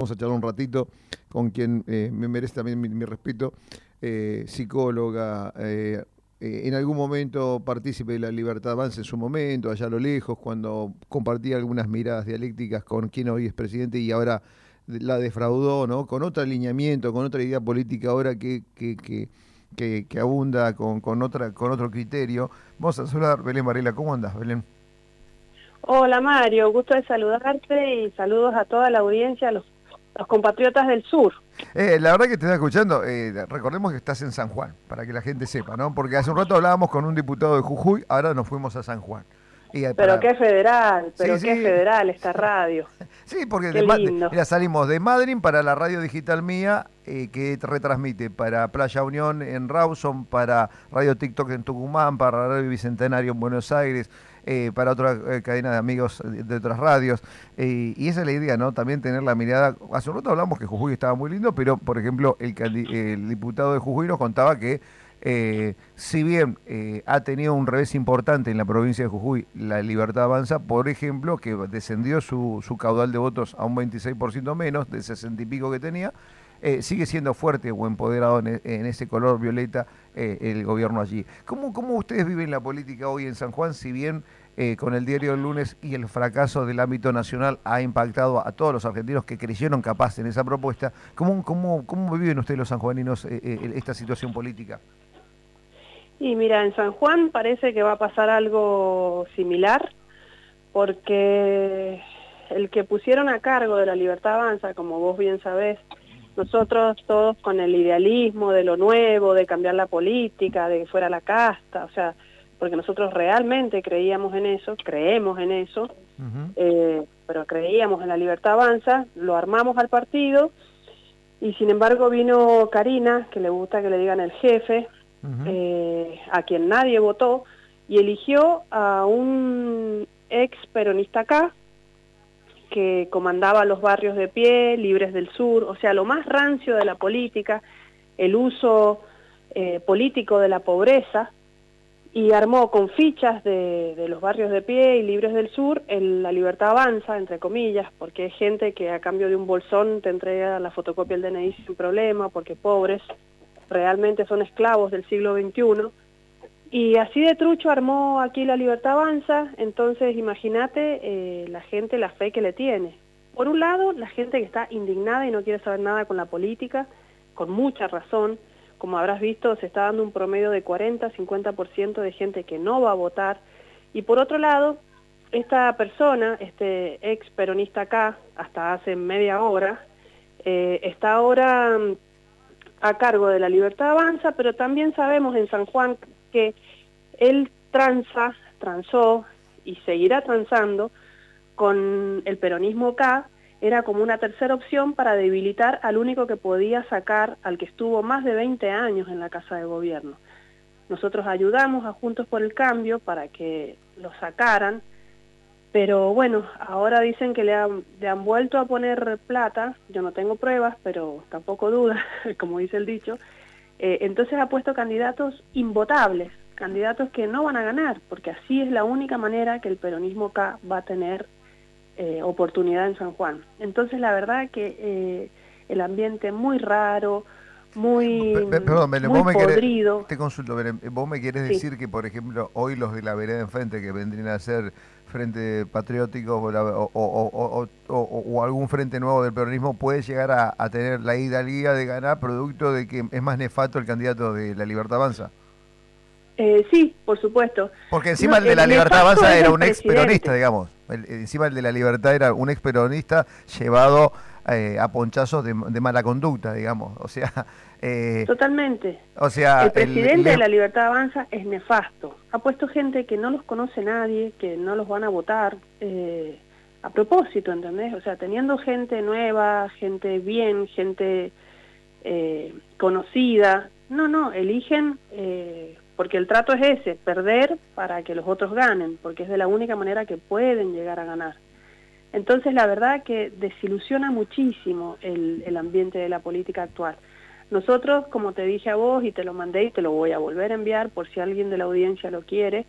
Vamos a charlar un ratito con quien me merece también mi respeto, psicóloga, en algún momento partícipe de la Libertad Avanza en su momento, allá a lo lejos, cuando compartía algunas miradas dialécticas con quien hoy es presidente y ahora la defraudó, ¿no? Con otro alineamiento, con otra idea política ahora que abunda con otro criterio. Vamos a saludar, Belén Varela. ¿Cómo andás, Belén? Hola Mario, gusto de saludarte y saludos a toda la audiencia, los compatriotas del sur. La verdad que te está escuchando, recordemos que estás en San Juan, para que la gente sepa, ¿no? Porque hace un rato hablábamos con un diputado de Jujuy, ahora nos fuimos a San Juan. Pero qué federal, Sí, qué sí. federal esta radio. Sí, porque Qué lindo. mira, salimos de Madryn para la radio digital mía, que retransmite para Playa Unión en Rawson, para Radio TikTok en Tucumán, para Radio Bicentenario en Buenos Aires, para otra cadena de amigos de otras radios. Y esa es la idea, ¿no? También tener la mirada. Hace un rato hablamos que Jujuy estaba muy lindo, pero, por ejemplo, el diputado de Jujuy nos contaba que si bien ha tenido un revés importante en la provincia de Jujuy, la Libertad Avanza, por ejemplo, que descendió su caudal de votos a un 26% menos, de 60 y pico que tenía, sigue siendo fuerte o empoderado en ese color violeta el gobierno allí. ¿Cómo ustedes viven la política hoy en San Juan, si bien con el diario del lunes y el fracaso del ámbito nacional ha impactado a todos los argentinos que creyeron capaz en esa propuesta? ¿Cómo viven ustedes los sanjuaninos esta situación política? Y mira, en San Juan parece que va a pasar algo similar, porque el que pusieron a cargo de la Libertad Avanza, como vos bien sabés, nosotros todos con el idealismo de lo nuevo, de cambiar la política, de que fuera la casta, o sea, porque nosotros realmente creemos en eso, pero creíamos en la Libertad Avanza, lo armamos al partido, y sin embargo vino Karina, que le gusta que le digan el jefe, a quien nadie votó, y eligió a un ex peronista acá, que comandaba los barrios de pie, Libres del Sur, o sea, lo más rancio de la política, el uso político de la pobreza, y armó con fichas de los barrios de pie y Libres del Sur la Libertad Avanza, entre comillas, porque hay gente que a cambio de un bolsón te entrega la fotocopia del DNI sin problema, porque pobres realmente son esclavos del siglo XXI, y así de trucho armó aquí la Libertad Avanza. Entonces imagínate la gente, la fe que le tiene. Por un lado, la gente que está indignada y no quiere saber nada con la política, con mucha razón. Como habrás visto, se está dando un promedio de 40-50% de gente que no va a votar. Y por otro lado, esta persona, este ex peronista acá, hasta hace media hora, está ahora a cargo de la Libertad Avanza, pero también sabemos en San Juan que él transó y seguirá transando con el peronismo acá. Era como una tercera opción para debilitar al único que podía sacar, al que estuvo más de 20 años en la Casa de Gobierno. Nosotros ayudamos a Juntos por el Cambio para que lo sacaran, pero bueno, ahora dicen que le han vuelto a poner plata. Yo no tengo pruebas, pero tampoco dudas, como dice el dicho. Entonces ha puesto candidatos invotables, candidatos que no van a ganar, porque así es la única manera que el peronismo acá va a tener oportunidad en San Juan. Entonces la verdad que el ambiente muy raro, Perdón, Belén, muy podrido. te consulto, Belén, vos me querés decir que, por ejemplo, hoy los de la vereda enfrente, que vendrían a ser Frente Patriótico o algún frente nuevo del peronismo, puede llegar a tener la hidalguía de ganar producto de que es más nefasto el candidato de la Libertad Avanza? Sí, por supuesto. Porque encima el de la Libertad Avanza era un ex peronista, digamos. Encima el de la Libertad era un ex peronista llevado a ponchazos de mala conducta, digamos. O sea, totalmente. O sea, el presidente de la Libertad Avanza es nefasto. Ha puesto gente que no los conoce nadie, que no los van a votar a propósito, ¿entendés? O sea, teniendo gente nueva, gente bien, gente conocida. No, eligen porque el trato es ese, perder para que los otros ganen, porque es de la única manera que pueden llegar a ganar. Entonces la verdad que desilusiona muchísimo el ambiente de la política actual. Nosotros, como te dije a vos y te lo mandé y te lo voy a volver a enviar por si alguien de la audiencia lo quiere,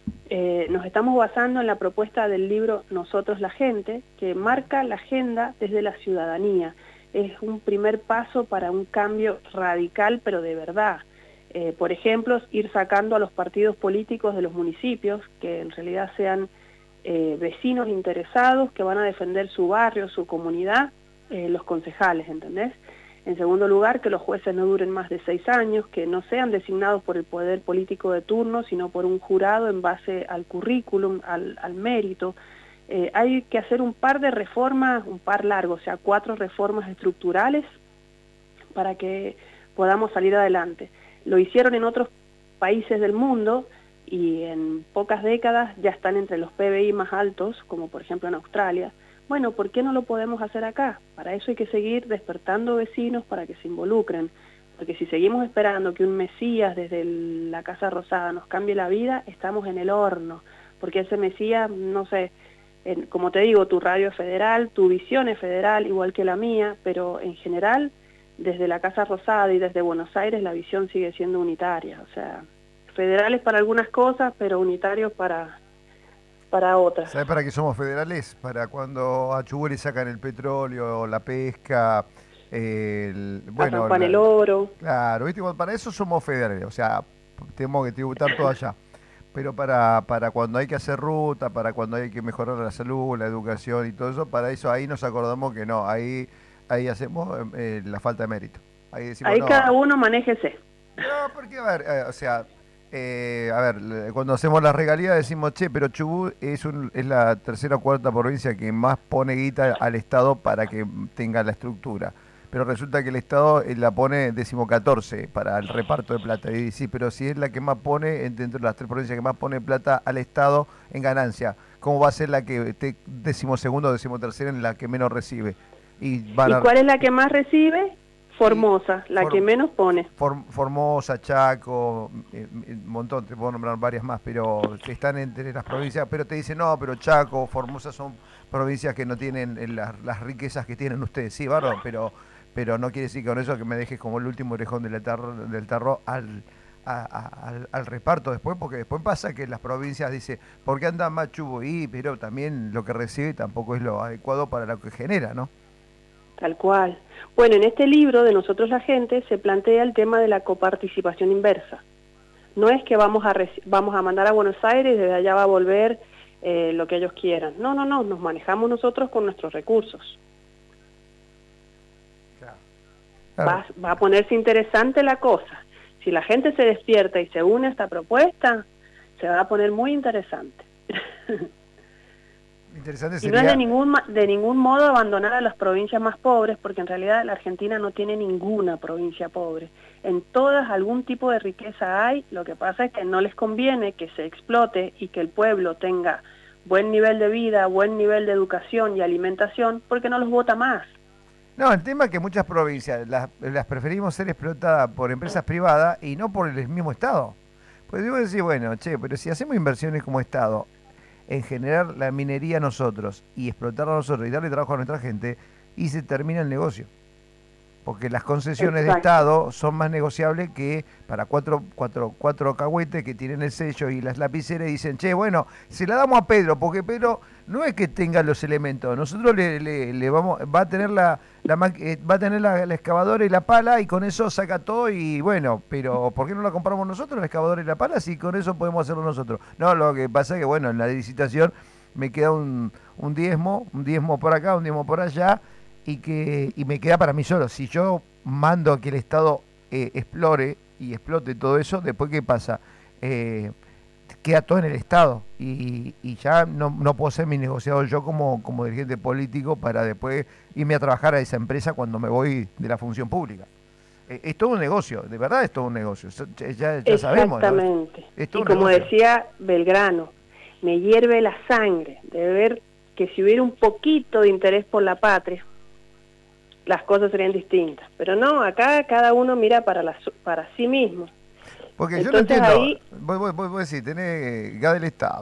Nos estamos basando en la propuesta del libro Nosotros la Gente, que marca la agenda desde la ciudadanía. Es un primer paso para un cambio radical, pero de verdad. Por ejemplo, ir sacando a los partidos políticos de los municipios, que en realidad sean vecinos interesados, que van a defender su barrio, su comunidad, los concejales, ¿entendés? En segundo lugar, que los jueces no duren más de 6 años, que no sean designados por el poder político de turno, sino por un jurado en base al currículum, al mérito. Hay que hacer un par de reformas, un par largo, o sea, 4 reformas estructurales para que podamos salir adelante. Lo hicieron en otros países del mundo y en pocas décadas ya están entre los PBI más altos, como por ejemplo en Australia. Bueno, ¿por qué no lo podemos hacer acá? Para eso hay que seguir despertando vecinos para que se involucren, porque si seguimos esperando que un Mesías desde la Casa Rosada nos cambie la vida, estamos en el horno, porque ese Mesías, no sé, como te digo, tu radio es federal, tu visión es federal, igual que la mía, pero en general, desde la Casa Rosada y desde Buenos Aires, la visión sigue siendo unitaria, o sea, federales para algunas cosas, pero unitarios para otras. ¿Sabes para qué somos federales? Para cuando a Chubut le sacan el petróleo, la pesca, Acampan el oro. Claro, ¿viste? Para eso somos federales, o sea, tenemos que tributar todo allá. Pero para cuando hay que hacer ruta, para cuando hay que mejorar la salud, la educación y todo eso, para eso ahí nos acordamos que no, ahí hacemos la falta de mérito. Ahí decimos, ahí no, cada uno manéjese. No, porque, a ver, o sea... cuando hacemos la regalía decimos, che, pero Chubut es la tercera o cuarta provincia que más pone guita al Estado para que tenga la estructura. Pero resulta que el Estado la pone 14ª para el reparto de plata. Y sí, pero si es la que más pone, dentro de las 3 provincias que más pone plata al Estado en ganancia, ¿cómo va a ser la que esté 12ª o 13ª en la que menos recibe? ¿Y cuál es la que más recibe? Formosa, la que menos pone. Formosa, Chaco, un montón, te puedo nombrar varias más, pero están entre las provincias, pero te dicen, no, pero Chaco, Formosa son provincias que no tienen las riquezas que tienen ustedes. Sí, bárbaro, pero no quiere decir con eso que me dejes como el último orejón del tarro al reparto después, porque después pasa que las provincias dicen, ¿por qué anda más Chubut? Pero también lo que recibe tampoco es lo adecuado para lo que genera, ¿no? Tal cual. Bueno, en este libro de Nosotros la Gente se plantea el tema de la coparticipación inversa. No es que vamos a mandar a Buenos Aires y desde allá va a volver lo que ellos quieran. No, nos manejamos nosotros con nuestros recursos. Claro. Va a ponerse interesante la cosa. Si la gente se despierta y se une a esta propuesta, se va a poner muy interesante. Interesante sería... Y no es de ningún modo abandonar a las provincias más pobres, porque en realidad la Argentina no tiene ninguna provincia pobre. En todas algún tipo de riqueza hay, lo que pasa es que no les conviene que se explote y que el pueblo tenga buen nivel de vida, buen nivel de educación y alimentación, porque no los vota más. No, el tema es que muchas provincias las preferimos ser explotadas por empresas privadas y no por el mismo Estado. Pues digo decir, bueno, che, pero si hacemos inversiones como Estado, en generar la minería nosotros y explotarla nosotros y darle trabajo a nuestra gente, y se termina el negocio. Porque las concesiones de Estado son más negociables que para cuatro alcahuetes que tienen el sello y las lapiceras y dicen, che, bueno, se la damos a Pedro, porque Pedro no es que tenga los elementos, nosotros le vamos, va a tener la excavadora y la pala y con eso saca todo y bueno, pero ¿por qué no la compramos nosotros, la excavadora y la pala, si con eso podemos hacerlo nosotros? No, lo que pasa es que bueno, en la licitación me queda un diezmo por acá, un diezmo por allá, y me queda para mí solo. Si yo mando a que el Estado explore y explote todo eso, después ¿qué pasa? Queda todo en el Estado y ya no puedo ser mi negociador yo como dirigente político para después irme a trabajar a esa empresa cuando me voy de la función pública. Es todo un negocio, de verdad es todo un negocio, ya sabemos. Exactamente, ¿no? Y como decía Belgrano, me hierve la sangre de ver que si hubiera un poquito de interés por la patria, las cosas serían distintas. Pero no, acá cada uno mira para sí mismo. Porque entonces, yo no entiendo, ahí... vos decís, tenés gas del Estado,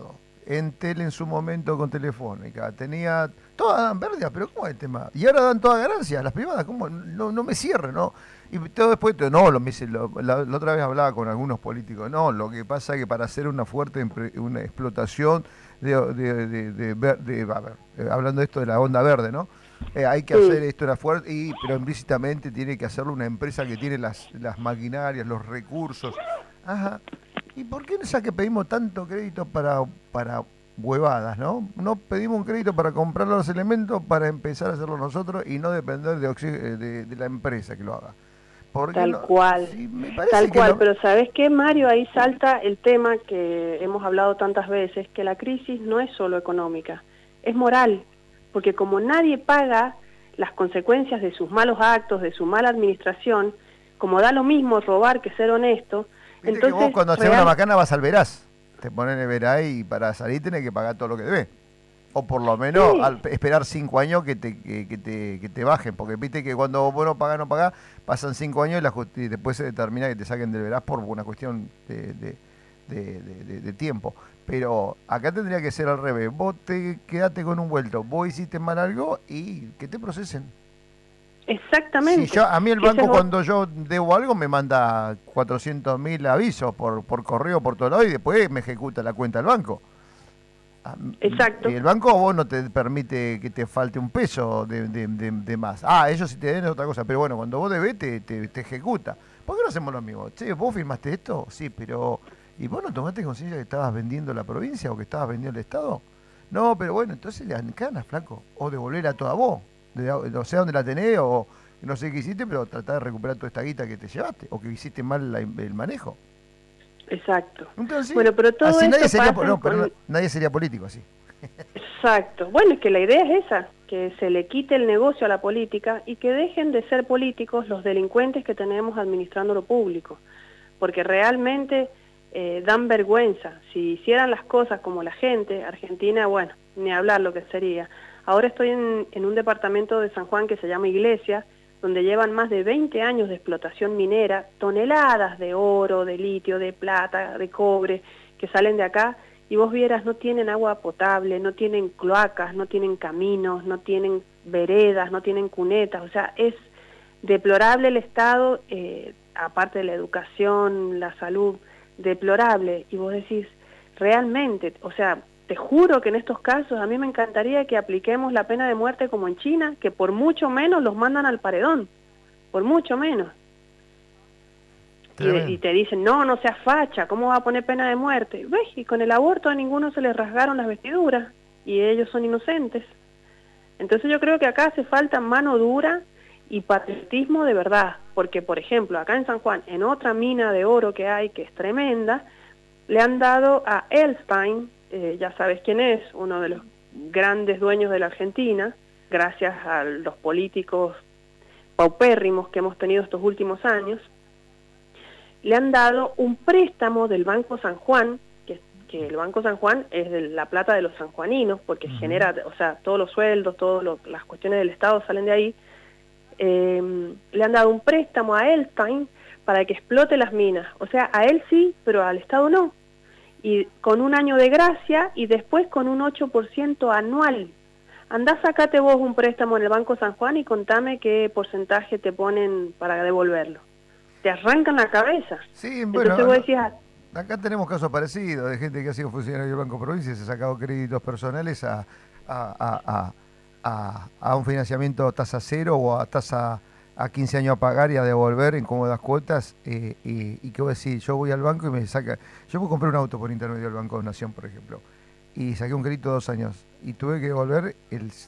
Entel en su momento con Telefónica, tenía, todas dan pérdidas, pero ¿cómo es el tema? Y ahora dan todas ganancias, las privadas, ¿cómo? No me cierren, ¿no? Y todo después, no, la otra vez hablaba con algunos políticos, no, lo que pasa es que para hacer una fuerte una explotación a ver, hablando de esto de la onda verde, ¿no? Hay que hacer esto era fuerte, pero implícitamente tiene que hacerlo una empresa que tiene las maquinarias, los recursos. Ajá. ¿Y por qué no es que pedimos tanto crédito para huevadas, no? No pedimos un crédito para comprar los elementos para empezar a hacerlo nosotros y no depender de la empresa que lo haga. Tal cual, sí, tal cual, pero ¿sabes qué, Mario? Ahí salta el tema que hemos hablado tantas veces, que la crisis no es solo económica, es moral, porque como nadie paga las consecuencias de sus malos actos, de su mala administración, como da lo mismo robar que ser honesto, viste entonces... que vos cuando haces una macana vas al veraz, te ponen el veraz y para salir tenés que pagar todo lo que debes. O por lo menos esperar 5 años que te bajen, porque viste que cuando vos no pagás, pasan 5 años y después se determina que te saquen del veraz por una cuestión de tiempo. Pero acá tendría que ser al revés, vos te quedaste con un vuelto, vos hiciste mal algo y que te procesen. Exactamente. Si a mí el banco cuando yo debo algo me manda 400.000 avisos por correo por todo lado y después me ejecuta la cuenta del banco. Exacto. Y el banco a vos no te permite que te falte un peso de más. Ellos si te den es otra cosa, pero bueno, cuando vos debés te ejecuta. ¿Por qué no hacemos lo mismo? Che, ¿vos firmaste esto? Sí, pero ¿y vos no tomaste conciencia que estabas vendiendo la provincia o que estabas vendiendo el Estado? No, pero bueno, entonces le dan ganas, flaco. O devolverla toda vos. O sea, dónde la tenés o no sé qué hiciste, pero tratá de recuperar toda esta guita que te llevaste o que hiciste mal el manejo. Exacto. Entonces, bueno, pero todo así esto nadie sería político así. Exacto. Bueno, es que la idea es esa, que se le quite el negocio a la política y que dejen de ser políticos los delincuentes que tenemos administrando lo público, porque realmente dan vergüenza. Si hicieran las cosas como la gente, Argentina, bueno, ni hablar lo que sería. Ahora estoy en un departamento de San Juan que se llama Iglesia, donde llevan más de 20 años de explotación minera, toneladas de oro, de litio, de plata, de cobre, que salen de acá, y vos vieras, no tienen agua potable, no tienen cloacas, no tienen caminos, no tienen veredas, no tienen cunetas, o sea, es deplorable el estado, aparte de la educación, la salud, deplorable, y vos decís, realmente, o sea, te juro que en estos casos a mí me encantaría que apliquemos la pena de muerte como en China, que por mucho menos los mandan al paredón, por mucho menos. Y te dicen, no seas facha, ¿cómo va a poner pena de muerte? ¿Ves? Y con el aborto a ninguno se les rasgaron las vestiduras y ellos son inocentes. Entonces yo creo que acá hace falta mano dura y patriotismo de verdad, porque por ejemplo acá en San Juan, en otra mina de oro que hay, que es tremenda, le han dado a Elstein, ya sabes quién es, uno de los grandes dueños de la Argentina, gracias a los políticos paupérrimos que hemos tenido estos últimos años, le han dado un préstamo del Banco San Juan, que el Banco San Juan es de la plata de los sanjuaninos, porque genera, o sea, todos los sueldos, las cuestiones del Estado salen de ahí. Le han dado un préstamo a Elstein para que explote las minas, o sea, a él sí, pero al Estado no. Y con un año de gracia y después con un 8% anual. Andá, sacate vos un préstamo en el Banco San Juan y contame qué porcentaje te ponen para devolverlo. Te arrancan la cabeza. Sí, bueno, entonces vos decís, acá tenemos casos parecidos de gente que ha sido funcionario del Banco Provincia y se ha sacado créditos personales a un financiamiento a tasa cero o a tasa a 15 años a pagar y a devolver en cómodas cuotas, y que vos decís, yo voy al banco y me saca, yo puedo comprar un auto por intermedio del Banco de Nación, por ejemplo, y saqué un crédito 2 años, y tuve que devolver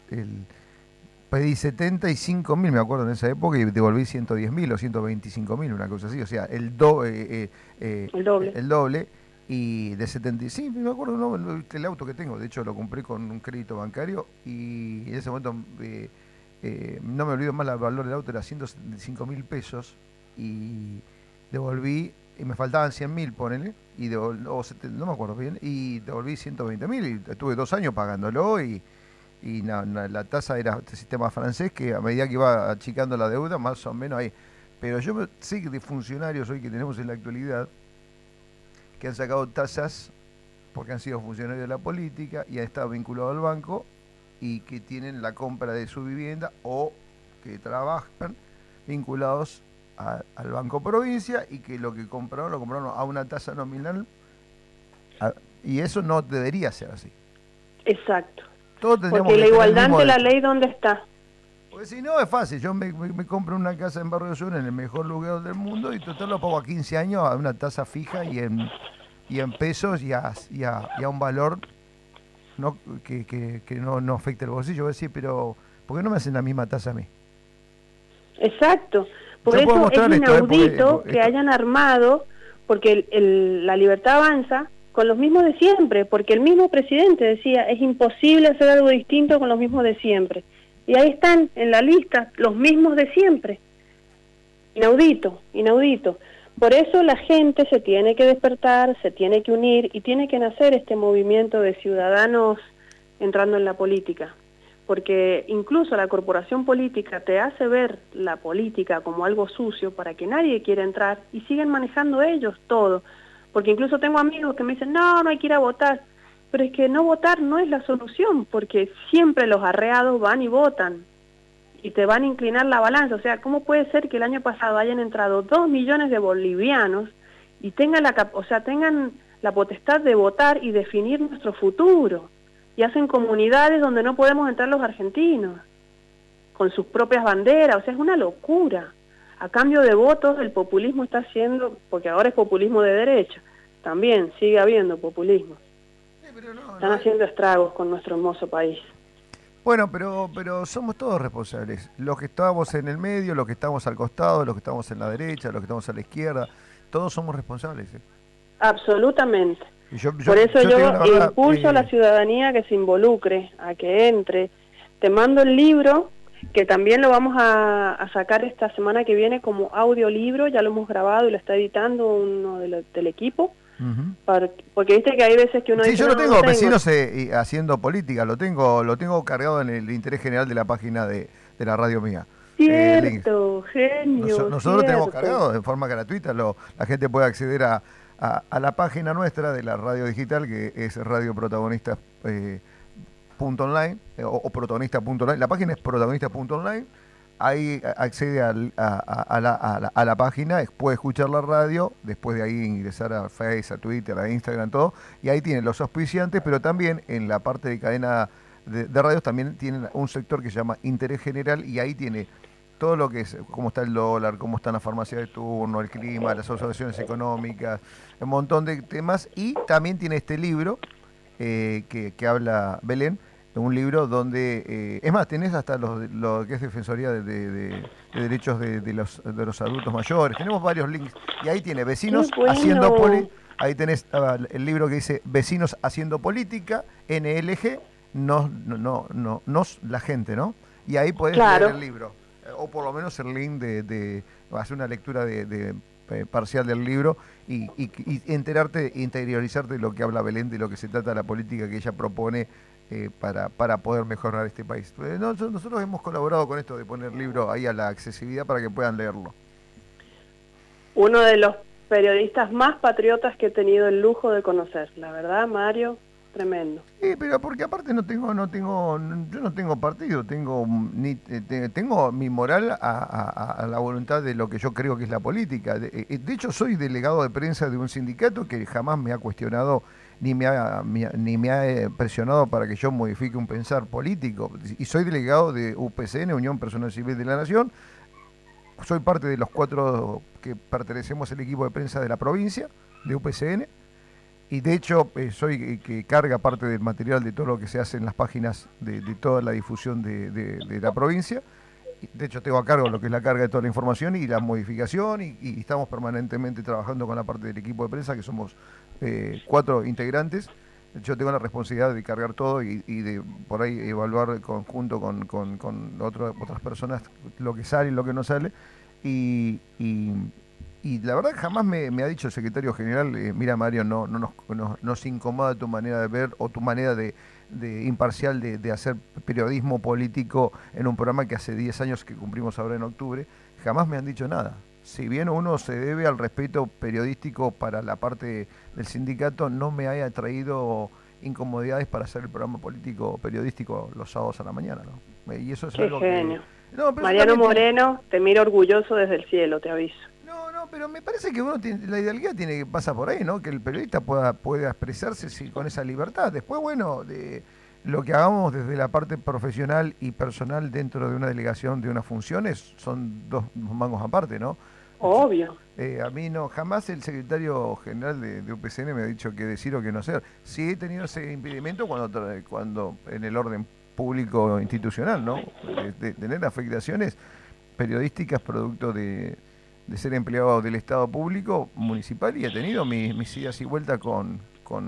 pedí 75.000, me acuerdo en esa época, y devolví 110.000 o 125.000, una cosa así, o sea, el doble. El doble, y de 70, sí, me acuerdo, no, el auto que tengo, de hecho lo compré con un crédito bancario, y en ese momento... no me olvido más, el valor del auto era 175.000 pesos y devolví, y me faltaban 100.000, ponele, y no me acuerdo bien, y devolví 120.000 y estuve 2 años pagándolo, y la tasa era este sistema francés que a medida que iba achicando la deuda, más o menos ahí. Pero yo sé que de funcionarios hoy que tenemos en la actualidad que han sacado tasas porque han sido funcionarios de la política y han estado vinculados al banco y que tienen la compra de su vivienda o que trabajan vinculados al Banco Provincia y que lo compraron a una tasa nominal y eso no debería ser así. Exacto. Todos porque la igualdad ante la ley, ¿dónde está? Porque si no, es fácil. Yo me compro una casa en Barrio Sur, en el mejor lugar del mundo, y total lo pago a 15 años a una tasa fija y en pesos y a un valor que no afecte el bolsillo. Voy a decir, pero ¿por qué no me hacen la misma tasa a mí? Exacto. Por eso es inaudito que hayan armado, porque la Libertad Avanza con los mismos de siempre, porque el mismo presidente decía, es imposible hacer algo distinto con los mismos de siempre. Y ahí están en la lista los mismos de siempre. Inaudito, inaudito. Por eso la gente se tiene que despertar, se tiene que unir y tiene que nacer este movimiento de ciudadanos entrando en la política. Porque incluso la corporación política te hace ver la política como algo sucio para que nadie quiera entrar y siguen manejando ellos todo. Porque incluso tengo amigos que me dicen, no hay que ir a votar. Pero es que no votar no es la solución, porque siempre los arreados van y votan y te van a inclinar la balanza. O sea, ¿cómo puede ser que el año pasado hayan entrado 2 millones de bolivianos y tengan la potestad de votar y definir nuestro futuro? Y hacen comunidades donde no podemos entrar los argentinos, con sus propias banderas. O sea, es una locura. A cambio de votos, el populismo está haciendo, porque ahora es populismo de derecha, también sigue habiendo populismo. Están haciendo estragos con nuestro hermoso país. Bueno, pero somos todos responsables. Los que estamos en el medio, los que estamos al costado, los que estamos en la derecha, los que estamos a la izquierda, todos somos responsables. Absolutamente. Por eso yo impulso a la ciudadanía que se involucre, a que entre. Te mando el libro, que también lo vamos a sacar esta semana que viene como audiolibro, ya lo hemos grabado y lo está editando uno del equipo. Porque viste que hay veces que uno dice, yo lo tengo, Vecinos haciendo política, lo tengo cargado en el interés general de la página de la radio mía. Cierto, genio. Nosotros lo tenemos cargado de forma gratuita, la gente puede acceder a la página nuestra de la radio digital, que es radioprotagonistas.online o protagonista.online. La página es protagonista.online. Ahí accede a la página, puede escuchar la radio, después de ahí ingresar a Facebook, a Twitter, a Instagram, todo, y ahí tienen los auspiciantes, pero también en la parte de cadena de radios también tienen un sector que se llama Interés General, y ahí tiene todo lo que es, cómo está el dólar, cómo están las farmacias de turno, el clima, las observaciones económicas, un montón de temas, y también tiene este libro que habla Belén, un libro donde, es más, tenés hasta lo que es Defensoría de Derechos de los Adultos Mayores, tenemos varios links, y ahí tiene Vecinos haciendo política, ahí tenés el libro que dice Vecinos haciendo política, NLG, nos la gente, ¿no? Y ahí podés leer el libro, o por lo menos el link de hacer una lectura parcial del libro y enterarte, interiorizarte de lo que habla Belén, de lo que se trata de la política que ella propone para poder mejorar este país. Nosotros hemos colaborado con esto de poner libros ahí a la accesibilidad para que puedan leerlo. Uno de los periodistas más patriotas que he tenido el lujo de conocer, la verdad, Mario, tremendo. Pero porque aparte yo no tengo partido, tengo mi moral a la voluntad de lo que yo creo que es la política. De hecho, soy delegado de prensa de un sindicato que jamás me ha cuestionado ni me ha presionado para que yo modifique un pensar político. Y soy delegado de UPCN, Unión Personal Civil de la Nación. Soy parte de los 4 que pertenecemos al equipo de prensa de la provincia, de UPCN. Y de hecho soy que carga parte del material de todo lo que se hace en las páginas de toda la difusión de la provincia. De hecho tengo a cargo lo que es la carga de toda la información y la modificación y estamos permanentemente trabajando con la parte del equipo de prensa, que somos 4 integrantes. Yo tengo la responsabilidad de cargar todo y de por ahí evaluar conjunto con otras personas lo que sale y lo que no sale. Y la verdad jamás me ha dicho el secretario general, mira Mario, no nos incomoda tu manera de ver o tu manera de imparcial de hacer periodismo político en un programa que hace 10 años que cumplimos ahora en octubre. Jamás me han dicho nada. si bien uno se debe al respeto periodístico para la parte del sindicato, no me haya traído incomodidades para hacer el programa político periodístico los sábados a la mañana, ¿no? Y eso es Qué algo genio. que... No, pero Mariano Moreno, te miro orgulloso desde el cielo, te aviso. No, pero me parece que uno tiene, la idealidad tiene que pasar por ahí, ¿no? Que el periodista pueda expresarse con esa libertad. Después, bueno, de lo que hagamos desde la parte profesional y personal dentro de una delegación, de unas funciones, son dos mangos aparte, ¿no? Obvio. A mí no, jamás el secretario general de UPCN me ha dicho qué decir o qué no hacer. Sí he tenido ese impedimento cuando en el orden público institucional, ¿no? De tener afectaciones periodísticas producto de ser empleado del Estado público municipal, y he tenido mis idas y vueltas con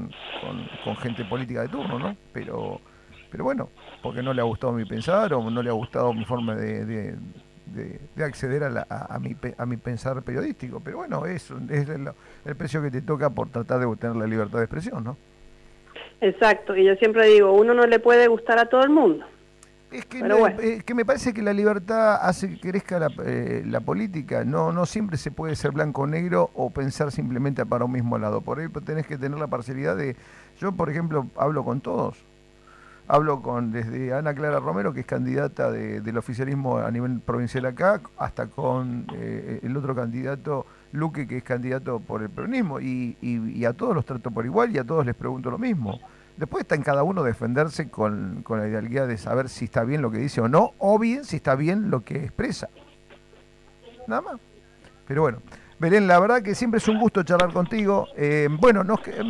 gente política de turno, ¿no? Pero bueno, porque no le ha gustado mi pensar o no le ha gustado mi forma de acceder a mi pensar periodístico. Pero bueno, es el precio que te toca por tratar de tener la libertad de expresión, ¿no? Exacto, y yo siempre digo, uno no le puede gustar a todo el mundo. Es que, bueno. que me parece que la libertad hace que crezca la política. No siempre se puede ser blanco o negro o pensar simplemente para un mismo lado. Por ahí tenés que tener la parcialidad de... Yo, por ejemplo, hablo con todos. Hablo desde Ana Clara Romero, que es candidata del oficialismo a nivel provincial acá, hasta con el otro candidato, Luque, que es candidato por el peronismo. Y a todos los trato por igual y a todos les pregunto lo mismo. Después está en cada uno defenderse con la idealidad de saber si está bien lo que dice o no, o bien si está bien lo que expresa. Nada más. Pero bueno, Belén, la verdad que siempre es un gusto charlar contigo. Bueno,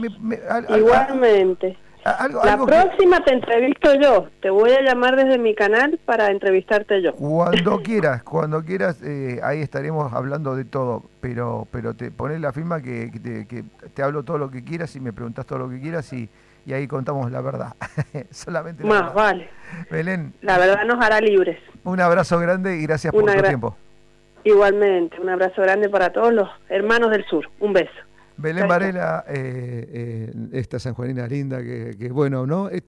igualmente. La próxima te entrevisto yo. Te voy a llamar desde mi canal para entrevistarte yo. Cuando quieras, ahí estaremos hablando de todo. Pero te pones la firma que te hablo todo lo que quieras y me preguntas todo lo que quieras y ahí contamos la verdad. Solamente la verdad. Vale. Belén, la verdad nos hará libres. Un abrazo grande y gracias por tu tiempo. Igualmente, un abrazo grande para todos los hermanos del sur. Un beso. Belén Varela, esta sanjuanina linda, que bueno, ¿no?